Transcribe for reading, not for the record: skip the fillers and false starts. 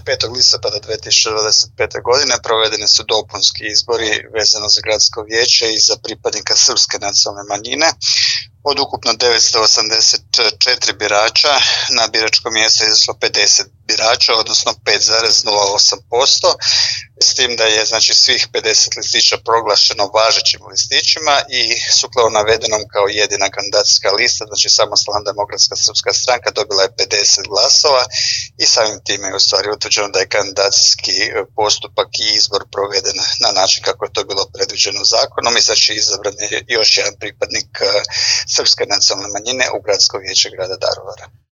5. listopada 2025. godine provedeni su dopunski izbori vezano za gradsko vijeće i za pripadnika srpske nacionalne manjine. Od ukupno 984 birača na biračko mjesto je izašlo 50 birača, odnosno 5,08%, s tim da je znači svih 50 listića proglašeno važećim listićima i sukladno navedenom kao jedina kandidacijska lista, znači Samostalna demokratska srpska stranka dobila je 50 glasova i samim time je u stvari utvrđeno da je kandidacijski postupak i izbor proveden na način kako je to bilo predviđeno zakonom i znači izabran je još jedan pripadnik srpske nacionalne manjine u gradsko vijeće grada Daruvara.